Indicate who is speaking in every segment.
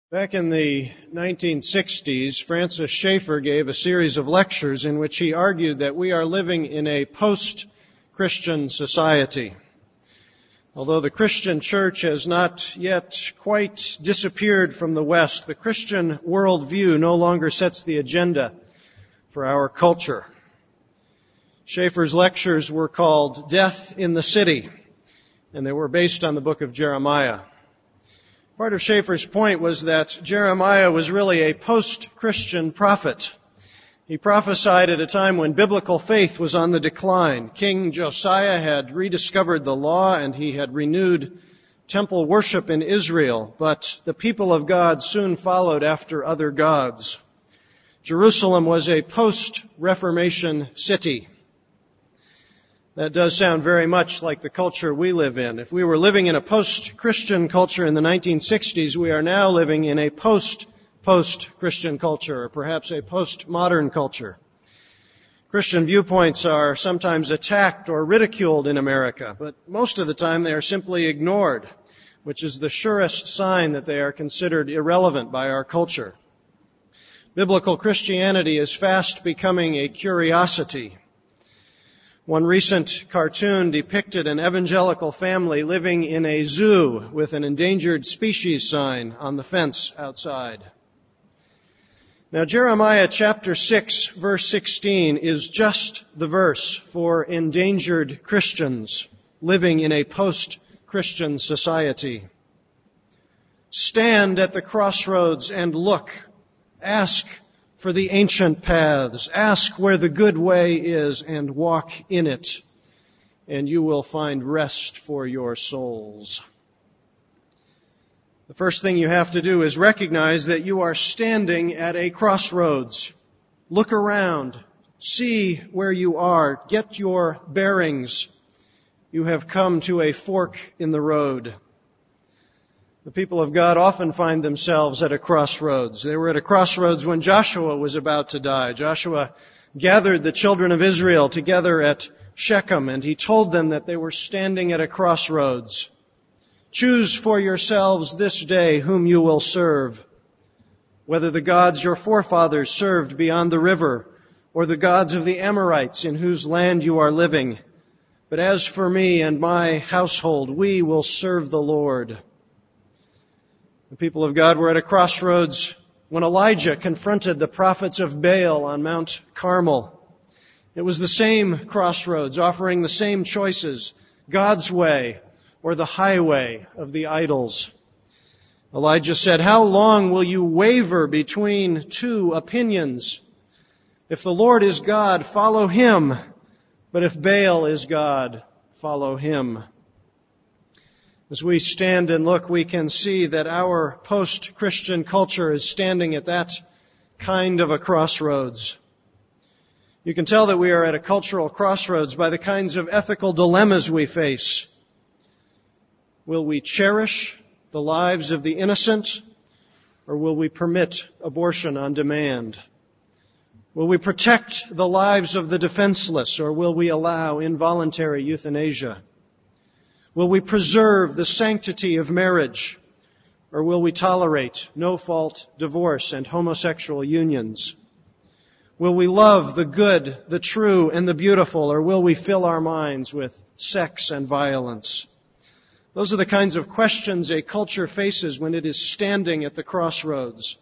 Speaker 1: Back in the 1960s, Francis Schaeffer gave a series of lectures in which he argued that we are living in a post-Christian society. Although the Christian church has not yet quite disappeared from the West, the Christian worldview no longer sets the agenda for our culture. Schaeffer's lectures were called Death in the City, and they were based on the book of Jeremiah. Part of Schaeffer's point was that Jeremiah was really a post-Christian prophet. He prophesied at a time when biblical faith was on the decline. King Josiah had rediscovered the law and he had renewed temple worship in Israel, but the people of God soon followed after other gods. Jerusalem was a post-Reformation city. That does sound very much like the culture we live in. If we were living in a post-Christian culture in the 1960s, we are now living in a post-Christian culture, or perhaps a post-modern culture. Christian viewpoints are sometimes attacked or ridiculed in America, but most of the time they are simply ignored, which is the surest sign that they are considered irrelevant by our culture. Biblical Christianity is fast becoming a curiosity. One recent cartoon depicted an evangelical family living in a zoo with an endangered species sign on the fence outside. Now, Jeremiah chapter 6, verse 16 is just the verse for endangered Christians living in a post-Christian society. Stand at the crossroads and look. Ask for the ancient paths. Ask where the good way is and walk in it, and you will find rest for your souls. The first thing you have to do is recognize that you are standing at a crossroads. Look around. See where you are. Get your bearings. You have come to a fork in the road. The people of God often find themselves at a crossroads. They were at a crossroads when Joshua was about to die. Joshua gathered the children of Israel together at Shechem, and he told them that they were standing at a crossroads. Choose for yourselves this day whom you will serve, whether the gods your forefathers served beyond the river, or the gods of the Amorites in whose land you are living. But as for me and my household, we will serve the Lord. The people of God were at a crossroads when Elijah confronted the prophets of Baal on Mount Carmel. It was the same crossroads, offering the same choices, God's way or the highway of the idols. Elijah said, "How long will you waver between two opinions? If the Lord is God, follow him. But if Baal is God, follow him." As we stand and look, we can see that our post-Christian culture is standing at that kind of a crossroads. You can tell that we are at a cultural crossroads by the kinds of ethical dilemmas we face. Will we cherish the lives of the innocent, or will we permit abortion on demand? Will we protect the lives of the defenseless, or will we allow involuntary euthanasia? Will we preserve the sanctity of marriage, or will we tolerate no-fault divorce and homosexual unions? Will we love the good, the true, and the beautiful, or will we fill our minds with sex and violence? Those are the kinds of questions a culture faces when it is standing at the crossroads.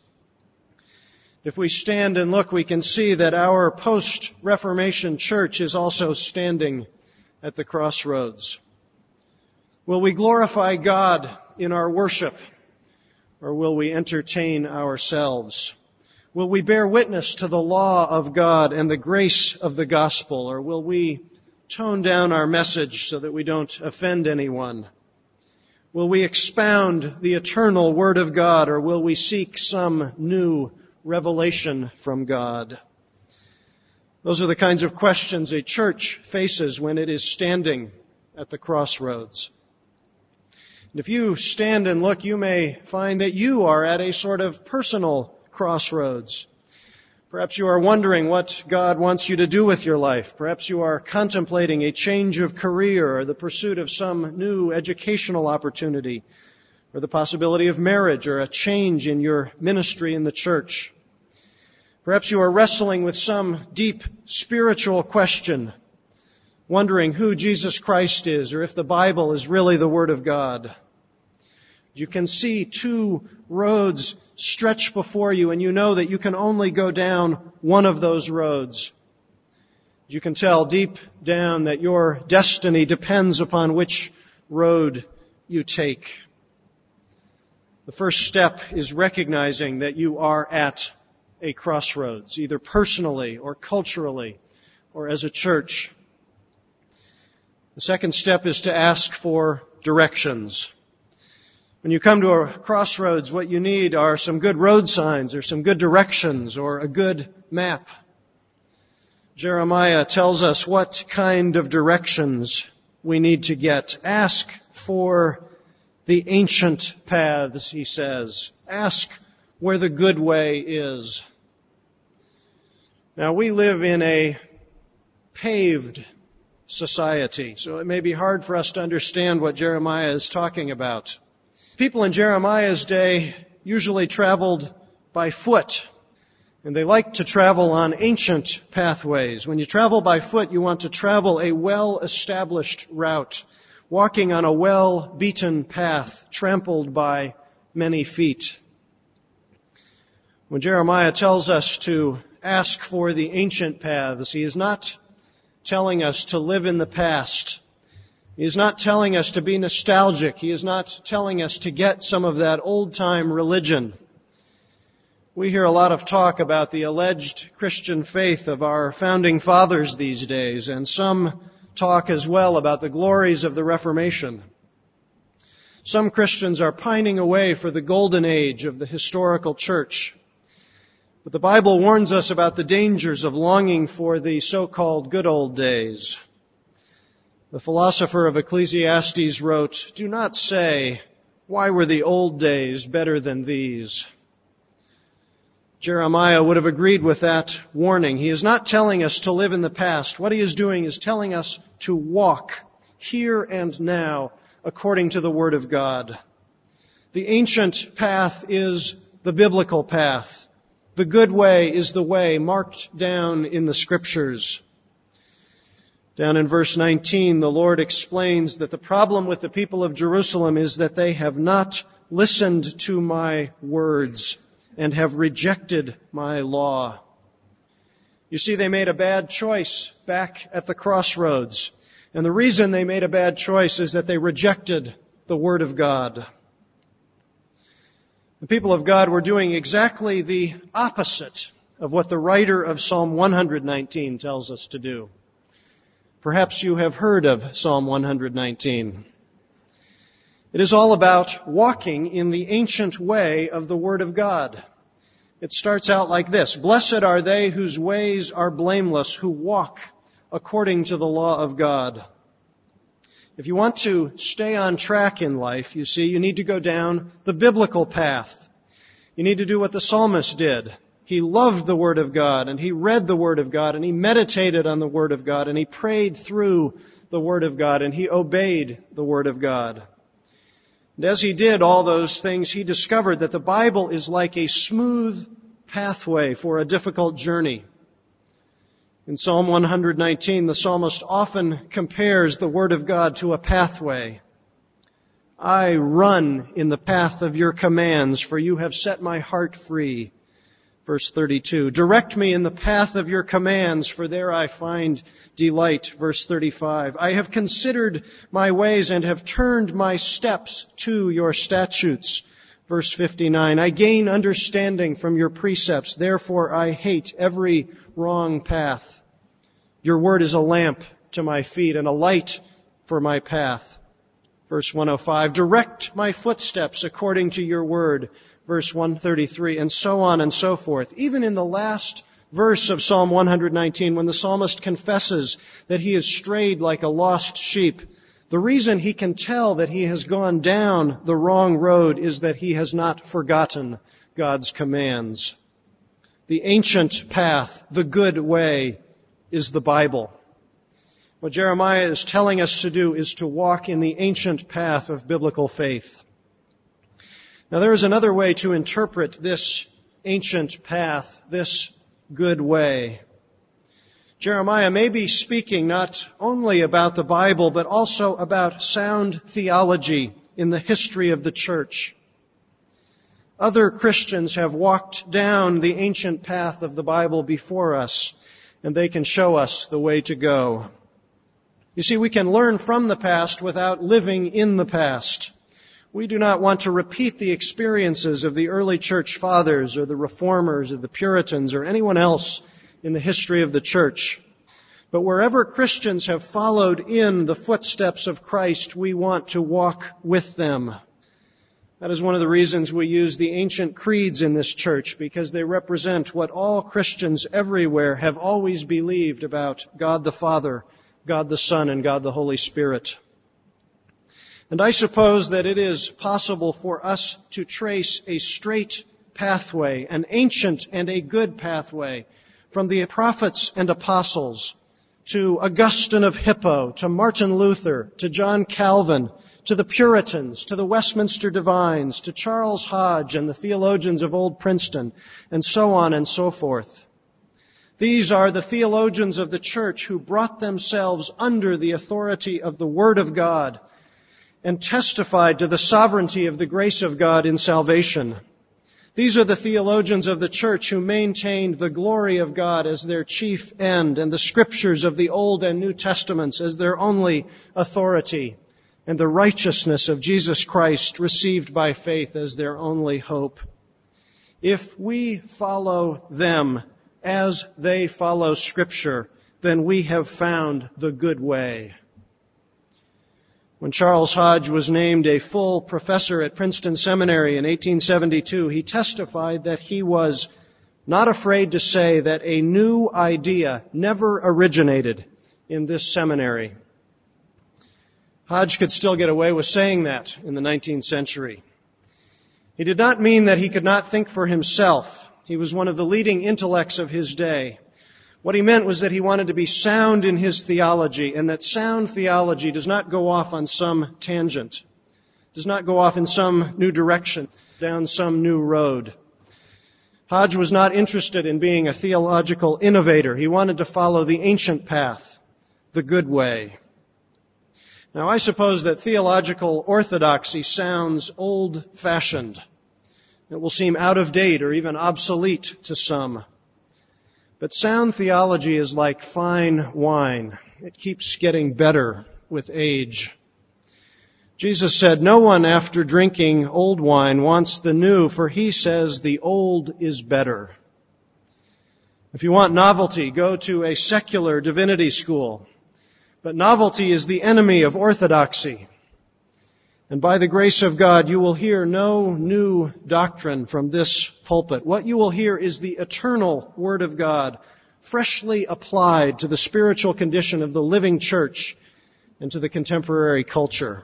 Speaker 1: If we stand and look, we can see that our post-Reformation church is also standing at the crossroads. Will we glorify God in our worship, or will we entertain ourselves? Will we bear witness to the law of God and the grace of the gospel, or will we tone down our message so that we don't offend anyone? Will we expound the eternal Word of God, or will we seek some new revelation from God? Those are the kinds of questions a church faces when it is standing at the crossroads. And if you stand and look, you may find that you are at a sort of personal crossroads. Perhaps you are wondering what God wants you to do with your life. Perhaps you are contemplating a change of career or the pursuit of some new educational opportunity. or the possibility of marriage, or a change in your ministry in the church. Perhaps you are wrestling with some deep spiritual question, wondering who Jesus Christ is, or if the Bible is really the Word of God. You can see two roads stretch before you, and you know that you can only go down one of those roads. You can tell deep down that your destiny depends upon which road you take. The first step is recognizing that you are at a crossroads, either personally or culturally or as a church. The second step is to ask for directions. When you come to a crossroads, what you need are some good road signs or some good directions or a good map. Jeremiah tells us what kind of directions we need to get. Ask for the ancient paths, he says. Ask where the good way is. Now, we live in a paved society, so it may be hard for us to understand what Jeremiah is talking about. People in Jeremiah's day usually traveled by foot, and they liked to travel on ancient pathways. When you travel by foot, you want to travel a well-established route, walking on a well-beaten path, trampled by many feet. When Jeremiah tells us to ask for the ancient paths, he is not telling us to live in the past. He is not telling us to be nostalgic. He is not telling us to get some of that old-time religion. We hear a lot of talk about the alleged Christian faith of our founding fathers these days, and some talk as well about the glories of the Reformation. Some Christians are pining away for the golden age of the historical church. But the Bible warns us about the dangers of longing for the so-called good old days. The philosopher of Ecclesiastes wrote, "Do not say, 'Why were the old days better than these?'" Jeremiah would have agreed with that warning. He is not telling us to live in the past. What he is doing is telling us to walk here and now according to the Word of God. The ancient path is the biblical path. The good way is the way marked down in the Scriptures. Down in verse 19, the Lord explains that the problem with the people of Jerusalem is that they have not listened to my words and have rejected my law. You see, they made a bad choice back at the crossroads. And the reason they made a bad choice is that they rejected the Word of God. The people of God were doing exactly the opposite of what the writer of Psalm 119 tells us to do. Perhaps you have heard of Psalm 119. It is all about walking in the ancient way of the Word of God. It starts out like this: "Blessed are they whose ways are blameless, who walk according to the law of God." If you want to stay on track in life, you see, you need to go down the biblical path. You need to do what the psalmist did. He loved the Word of God, and he read the Word of God, and he meditated on the Word of God, and he prayed through the Word of God, and he obeyed the Word of God. And as he did all those things, he discovered that the Bible is like a smooth pathway for a difficult journey. In Psalm 119, the psalmist often compares the Word of God to a pathway. "I run in the path of your commands, for you have set my heart free." Verse 32, "Direct me in the path of your commands, for there I find delight." Verse 35, "I have considered my ways and have turned my steps to your statutes." Verse 59, "I gain understanding from your precepts, therefore I hate every wrong path. Your word is a lamp to my feet and a light for my path." Verse 105, "Direct my footsteps according to your word." Verse 133, and so on and so forth. Even in the last verse of Psalm 119, when the psalmist confesses that he has strayed like a lost sheep, the reason he can tell that he has gone down the wrong road is that he has not forgotten God's commands. The ancient path, the good way, is the Bible. What Jeremiah is telling us to do is to walk in the ancient path of biblical faith. Now there is another way to interpret this ancient path, this good way. Jeremiah may be speaking not only about the Bible, but also about sound theology in the history of the church. Other Christians have walked down the ancient path of the Bible before us, and they can show us the way to go. You see, we can learn from the past without living in the past. We do not want to repeat the experiences of the early church fathers or the reformers or the Puritans or anyone else in the history of the church. But wherever Christians have followed in the footsteps of Christ, we want to walk with them. That is one of the reasons we use the ancient creeds in this church, because they represent what all Christians everywhere have always believed about God the Father, God the Son, and God the Holy Spirit. And I suppose that it is possible for us to trace a straight pathway, an ancient and a good pathway, from the prophets and apostles to Augustine of Hippo, to Martin Luther, to John Calvin, to the Puritans, to the Westminster Divines, to Charles Hodge and the theologians of Old Princeton, and so on and so forth. These are the theologians of the church who brought themselves under the authority of the Word of God and testified to the sovereignty of the grace of God in salvation. These are the theologians of the church who maintained the glory of God as their chief end and the scriptures of the Old and New Testaments as their only authority and the righteousness of Jesus Christ received by faith as their only hope. If we follow them as they follow Scripture, then we have found the good way. When Charles Hodge was named a full professor at Princeton Seminary in 1872, he testified that he was not afraid to say that a new idea never originated in this seminary. Hodge could still get away with saying that in the 19th century. He did not mean that he could not think for himself. He was one of the leading intellects of his day. What he meant was that he wanted to be sound in his theology, and that sound theology does not go off on some tangent, does not go off in some new direction, down some new road. Hodge was not interested in being a theological innovator. He wanted to follow the ancient path, the good way. Now, I suppose that theological orthodoxy sounds old-fashioned. It will seem out of date or even obsolete to some. But sound theology is like fine wine. It keeps getting better with age. Jesus said, "No one after drinking old wine wants the new, for he says the old is better." If you want novelty, go to a secular divinity school. But novelty is the enemy of orthodoxy. And by the grace of God, you will hear no new doctrine from this pulpit. What you will hear is the eternal Word of God, freshly applied to the spiritual condition of the living church and to the contemporary culture.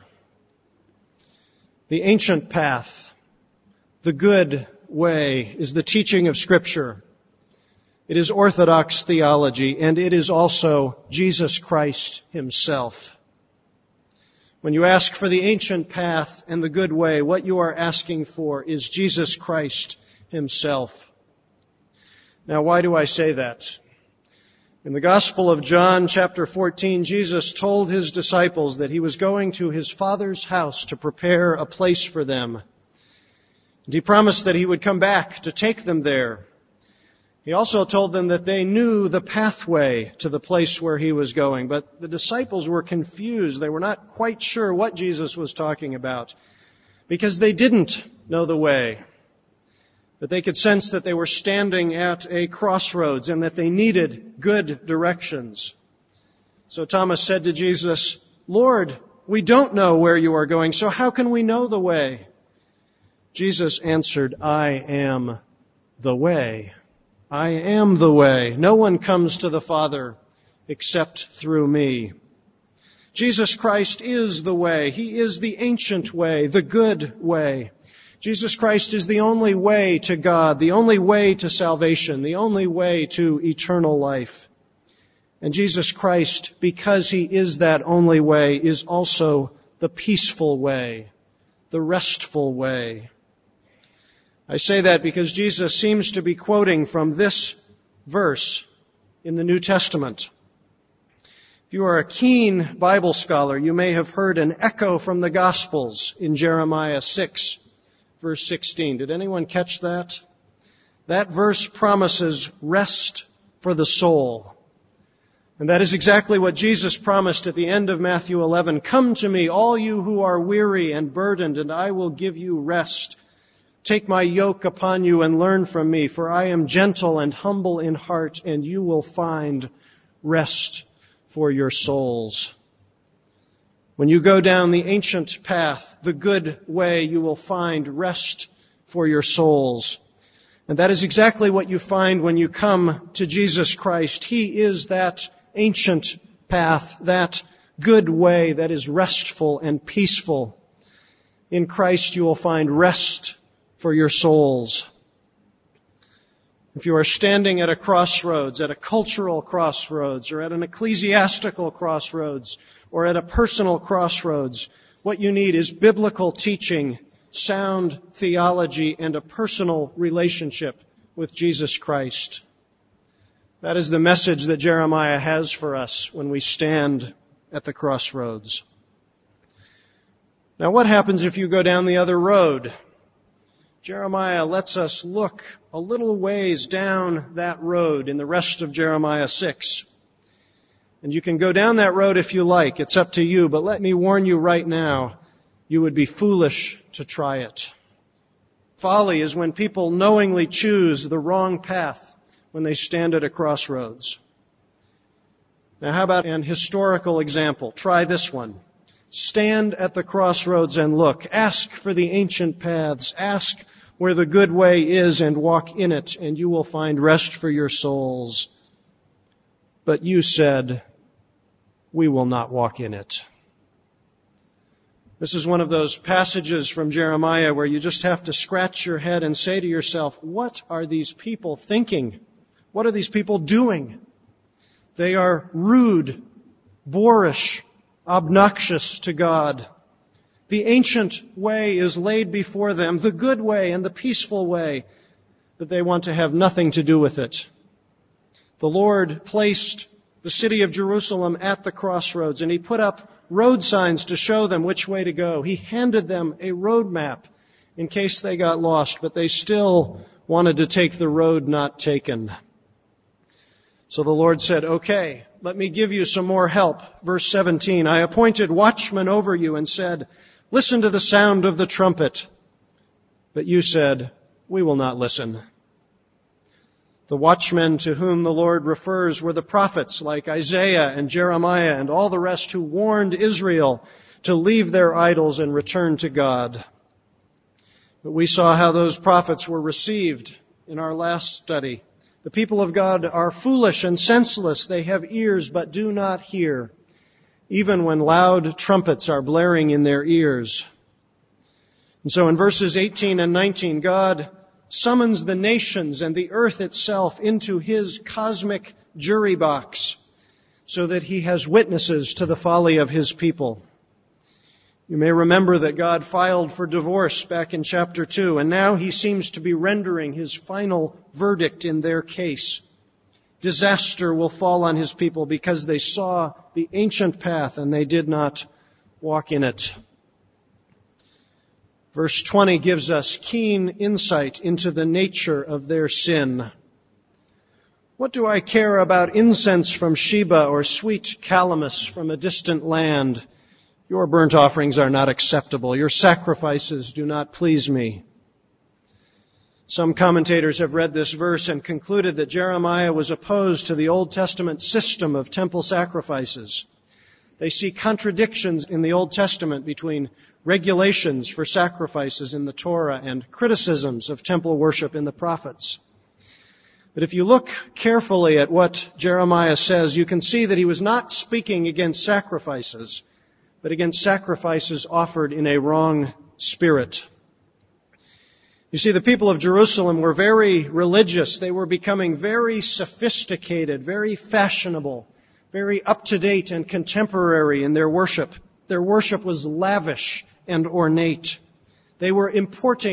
Speaker 1: The ancient path, the good way, is the teaching of Scripture. It is orthodox theology, and it is also Jesus Christ Himself. When you ask for the ancient path and the good way, what you are asking for is Jesus Christ Himself. Now, why do I say that? In the Gospel of John, chapter 14, Jesus told His disciples that He was going to His Father's house to prepare a place for them. And He promised that He would come back to take them there. He also told them that they knew the pathway to the place where He was going, but the disciples were confused. They were not quite sure what Jesus was talking about because they didn't know the way. But they could sense that they were standing at a crossroads and that they needed good directions. So Thomas said to Jesus, "Lord, we don't know where you are going, so how can we know the way?" Jesus answered, "I am the way. I am the way. No one comes to the Father except through me." Jesus Christ is the way. He is the ancient way, the good way. Jesus Christ is the only way to God, the only way to salvation, the only way to eternal life. And Jesus Christ, because He is that only way, is also the peaceful way, the restful way. I say that because Jesus seems to be quoting from this verse in the New Testament. If you are a keen Bible scholar, you may have heard an echo from the Gospels in Jeremiah 6, verse 16. Did anyone catch that? That verse promises rest for the soul. And that is exactly what Jesus promised at the end of Matthew 11. Come to me, all you who are weary and burdened, and I will give you rest. Take my yoke upon you and learn from me, for I am gentle and humble in heart, and you will find rest for your souls. When you go down the ancient path, the good way, you will find rest for your souls. And that is exactly what you find when you come to Jesus Christ. He is that ancient path, that good way that is restful and peaceful. In Christ you will find rest for your souls. If you are standing at a crossroads, at a cultural crossroads, or at an ecclesiastical crossroads, or at a personal crossroads, what you need is biblical teaching, sound theology, and a personal relationship with Jesus Christ. That is the message that Jeremiah has for us when we stand at the crossroads. Now, what happens if you go down the other road? Jeremiah lets us look a little ways down that road in the rest of Jeremiah 6. And you can go down that road if you like. It's up to you. But let me warn you right now, you would be foolish to try it. Folly is when people knowingly choose the wrong path when they stand at a crossroads. Now, how about an historical example? Try this one. Stand at the crossroads and look. Ask for the ancient paths. Ask where the good way is and walk in it, and you will find rest for your souls. But you said, we will not walk in it. This is one of those passages from Jeremiah where you just have to scratch your head and say to yourself, what are these people thinking? What are these people doing? They are rude, boorish, obnoxious to God. The ancient way is laid before them, the good way and the peaceful way, but they want to have nothing to do with it. The Lord placed the city of Jerusalem at the crossroads, and He put up road signs to show them which way to go. He handed them a road map in case they got lost, but they still wanted to take the road not taken. So the Lord said, okay, let me give you some more help. Verse 17, I appointed watchmen over you and said, listen to the sound of the trumpet. But you said, we will not listen. The watchmen to whom the Lord refers were the prophets like Isaiah and Jeremiah and all the rest who warned Israel to leave their idols and return to God. But we saw how those prophets were received in our last study. The people of God are foolish and senseless. They have ears but do not hear, even when loud trumpets are blaring in their ears. And so in verses 18 and 19, God summons the nations and the earth itself into His cosmic jury box so that He has witnesses to the folly of His people. You may remember that God filed for divorce back in chapter 2, and now He seems to be rendering His final verdict in their case. Disaster will fall on His people because they saw the ancient path and they did not walk in it. Verse 20 gives us keen insight into the nature of their sin. What do I care about incense from Sheba or sweet calamus from a distant land? Your burnt offerings are not acceptable. Your sacrifices do not please me. Some commentators have read this verse and concluded that Jeremiah was opposed to the Old Testament system of temple sacrifices. They see contradictions in the Old Testament between regulations for sacrifices in the Torah and criticisms of temple worship in the prophets. But if you look carefully at what Jeremiah says, you can see that he was not speaking against sacrifices, but against sacrifices offered in a wrong spirit. You see, the people of Jerusalem were very religious. They were becoming very sophisticated, very fashionable, very up-to-date and contemporary in their worship. Their worship was lavish and ornate. They were importing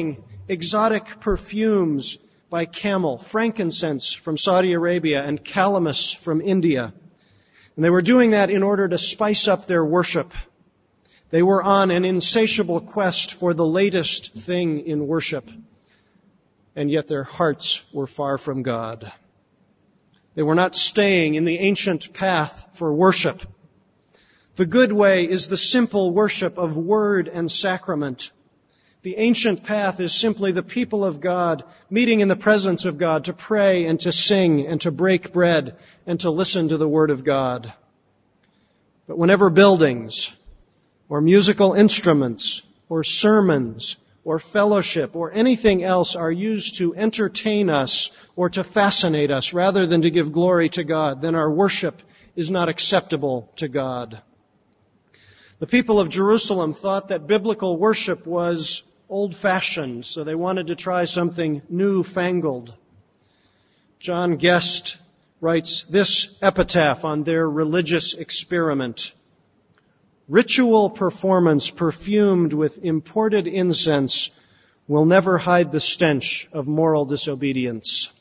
Speaker 1: exotic perfumes by camel, frankincense from Saudi Arabia, and calamus from India. And they were doing that in order to spice up their worship. They were on an insatiable quest for the latest thing in worship, and yet their hearts were far from God. They were not staying in the ancient path for worship. The good way is the simple worship of word and sacrament. The ancient path is simply the people of God meeting in the presence of God to pray and to sing and to break bread and to listen to the Word of God. But whenever buildings or musical instruments or sermons or fellowship or anything else are used to entertain us or to fascinate us rather than to give glory to God, then our worship is not acceptable to God. The people of Jerusalem thought that biblical worship was old-fashioned, so they wanted to try something new-fangled. John Guest writes this epitaph on their religious experiment: "Ritual performance perfumed with imported incense will never hide the stench of moral disobedience."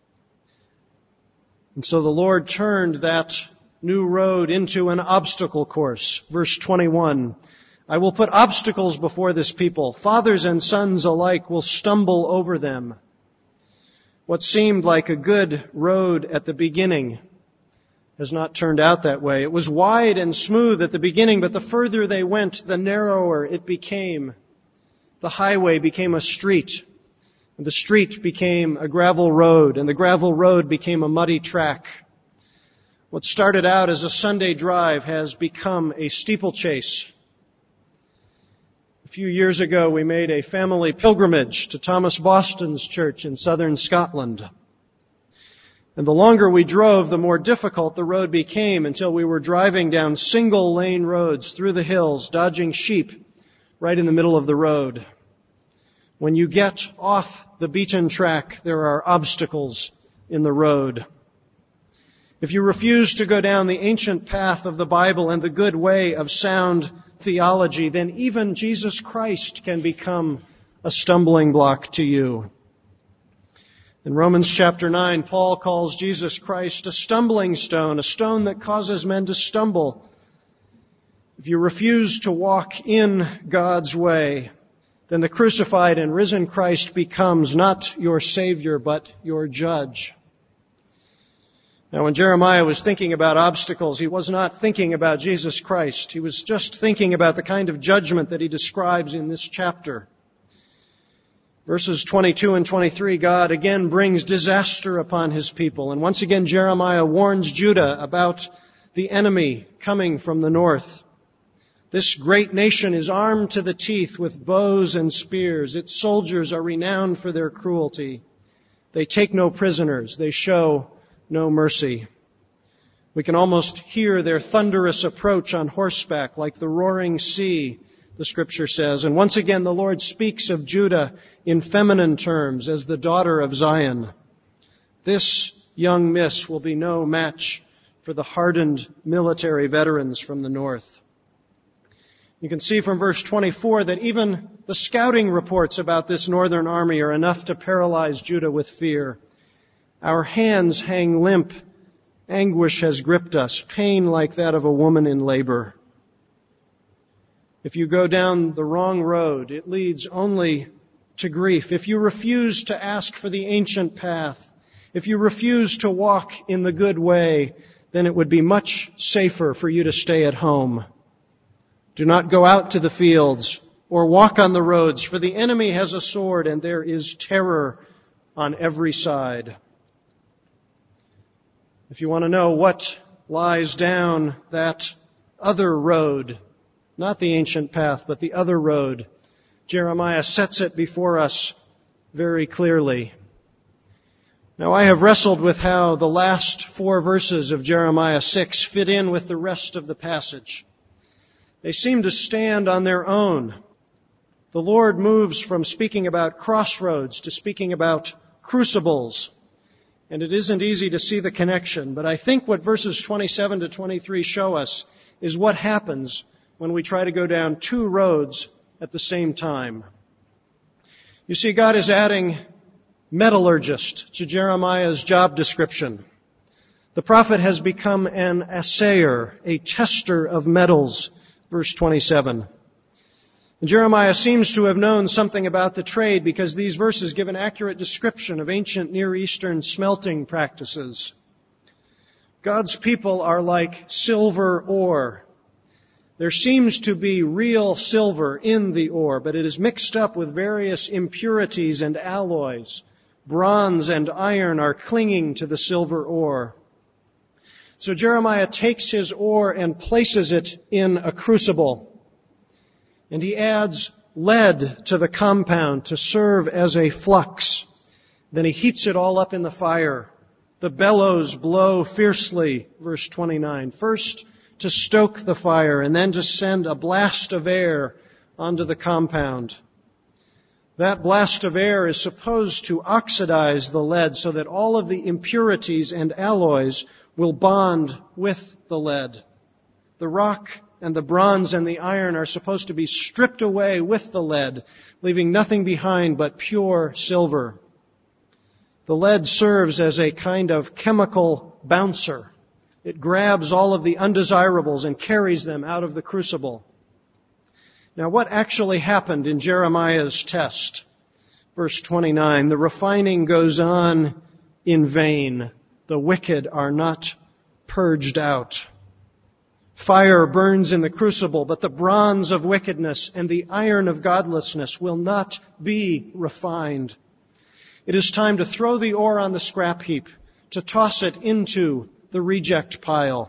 Speaker 1: And so the Lord turned that new road into an obstacle course. Verse 21, "I will put obstacles before this people. Fathers and sons alike will stumble over them." What seemed like a good road at the beginning has not turned out that way. It was wide and smooth at the beginning, but the further they went, the narrower it became. The highway became a street, and the street became a gravel road, and the gravel road became a muddy track. What started out as a Sunday drive has become a steeplechase. A few years ago, we made a family pilgrimage to Thomas Boston's church in southern Scotland. And the longer we drove, the more difficult the road became until we were driving down single-lane roads through the hills, dodging sheep right in the middle of the road. When you get off the beaten track, there are obstacles in the road. If you refuse to go down the ancient path of the Bible and the good way of sound theology, then even Jesus Christ can become a stumbling block to you. In Romans chapter 9, Paul calls Jesus Christ a stumbling stone, a stone that causes men to stumble. If you refuse to walk in God's way, then the crucified and risen Christ becomes not your Savior, but your judge. Now, when Jeremiah was thinking about obstacles, he was not thinking about Jesus Christ. He was just thinking about the kind of judgment that he describes in this chapter. Verses 22 and 23, God again brings disaster upon his people. And once again, Jeremiah warns Judah about the enemy coming from the north. This great nation is armed to the teeth with bows and spears. Its soldiers are renowned for their cruelty. They take no prisoners. They show no mercy. We can almost hear their thunderous approach on horseback like the roaring sea, the Scripture says. And once again, the Lord speaks of Judah in feminine terms as the daughter of Zion. This young miss will be no match for the hardened military veterans from the north. You can see from verse 24 that even the scouting reports about this northern army are enough to paralyze Judah with fear. Our hands hang limp. Anguish has gripped us, pain like that of a woman in labor. If you go down the wrong road, it leads only to grief. If you refuse to ask for the ancient path, if you refuse to walk in the good way, then it would be much safer for you to stay at home. Do not go out to the fields or walk on the roads, for the enemy has a sword and there is terror on every side. If you want to know what lies down that other road, not the ancient path, but the other road, Jeremiah sets it before us very clearly. Now, I have wrestled with how the last 4 verses of Jeremiah 6 fit in with the rest of the passage. They seem to stand on their own. The Lord moves from speaking about crossroads to speaking about crucibles. And it isn't easy to see the connection, but I think what verses 27 to 23 show us is what happens when we try to go down 2 roads at the same time. You see, God is adding metallurgist to Jeremiah's job description. The prophet has become an assayer, a tester of metals, verse 27. And Jeremiah seems to have known something about the trade because these verses give an accurate description of ancient Near Eastern smelting practices. God's people are like silver ore. There seems to be real silver in the ore, but it is mixed up with various impurities and alloys. Bronze and iron are clinging to the silver ore. So Jeremiah takes his ore and places it in a crucible. And he adds lead to the compound to serve as a flux. Then he heats it all up in the fire. The bellows blow fiercely, verse 29. First to stoke the fire and then to send a blast of air onto the compound. That blast of air is supposed to oxidize the lead so that all of the impurities and alloys will bond with the lead. The rock and the bronze and the iron are supposed to be stripped away with the lead, leaving nothing behind but pure silver. The lead serves as a kind of chemical bouncer. It grabs all of the undesirables and carries them out of the crucible. Now, what actually happened in Jeremiah's test? Verse 29, the refining goes on in vain. The wicked are not purged out. Fire burns in the crucible, but the bronze of wickedness and the iron of godlessness will not be refined. It is time to throw the ore on the scrap heap, to toss it into the reject pile.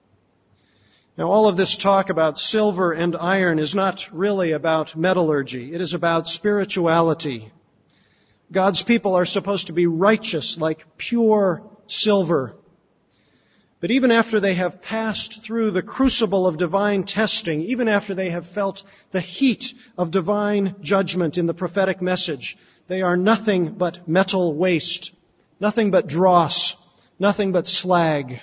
Speaker 1: Now, all of this talk about silver and iron is not really about metallurgy. It is about spirituality. God's people are supposed to be righteous like pure silver. But even after they have passed through the crucible of divine testing, even after they have felt the heat of divine judgment in the prophetic message, they are nothing but metal waste, nothing but dross, nothing but slag.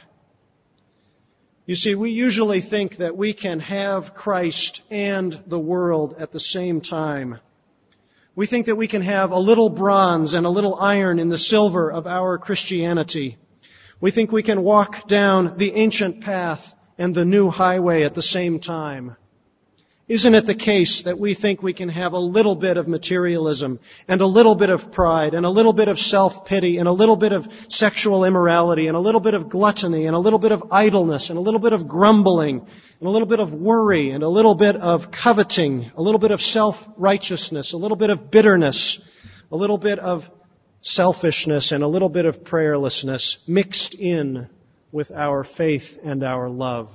Speaker 1: You see, we usually think that we can have Christ and the world at the same time. We think that we can have a little bronze and a little iron in the silver of our Christianity. We think we can walk down the ancient path and the new highway at the same time. Isn't it the case that we think we can have a little bit of materialism and a little bit of pride and a little bit of self-pity and a little bit of sexual immorality and a little bit of gluttony and a little bit of idleness and a little bit of grumbling and a little bit of worry and a little bit of coveting, a little bit of self-righteousness, a little bit of bitterness, a little bit of selfishness and a little bit of prayerlessness mixed in with our faith and our love?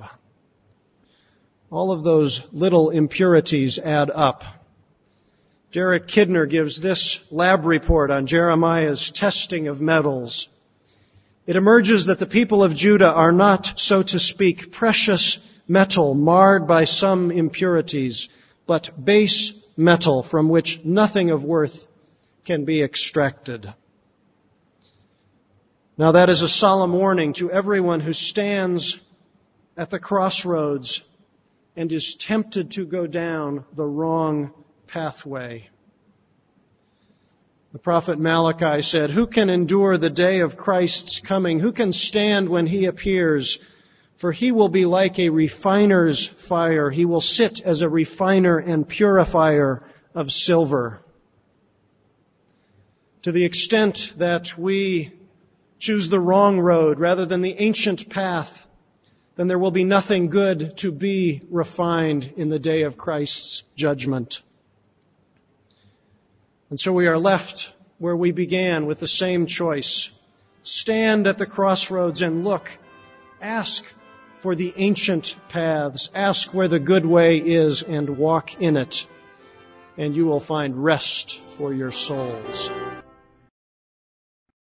Speaker 1: All of those little impurities add up. Derek Kidner gives this lab report on Jeremiah's testing of metals. It emerges that the people of Judah are not, so to speak, precious metal marred by some impurities, but base metal from which nothing of worth can be extracted. Now that is a solemn warning to everyone who stands at the crossroads and is tempted to go down the wrong pathway. The prophet Malachi said, "Who can endure the day of Christ's coming? Who can stand when he appears? For he will be like a refiner's fire. He will sit as a refiner and purifier of silver." To the extent that we choose the wrong road rather than the ancient path, then there will be nothing good to be refined in the day of Christ's judgment. And so we are left where we began with the same choice. Stand at the crossroads and look. Ask for the ancient paths. Ask where the good way is and walk in it. And you will find rest for your souls.